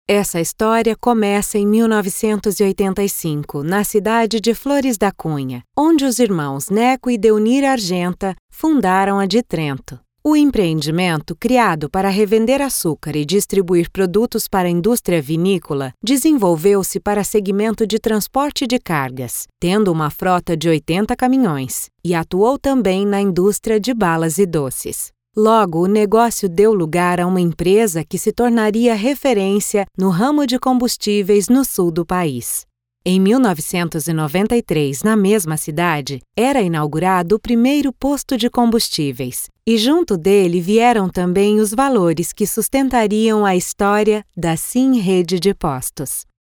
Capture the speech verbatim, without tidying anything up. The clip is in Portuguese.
Essa história começa em mil novecentos e oitenta e cinco, na cidade de Flores da Cunha, onde os irmãos Neco e Deunir Argenta fundaram a de Trento. O empreendimento, criado para revender açúcar e distribuir produtos para a indústria vinícola, desenvolveu-se para segmento de transporte de cargas, tendo uma frota de oitenta caminhões, e atuou também na indústria de balas e doces. Logo, o negócio deu lugar a uma empresa que se tornaria referência no ramo de combustíveis no sul do país. Em mil novecentos e noventa e três, na mesma cidade, era inaugurado o primeiro posto de combustíveis, e junto dele vieram também os valores que sustentariam a história da Sim Rede de Postos.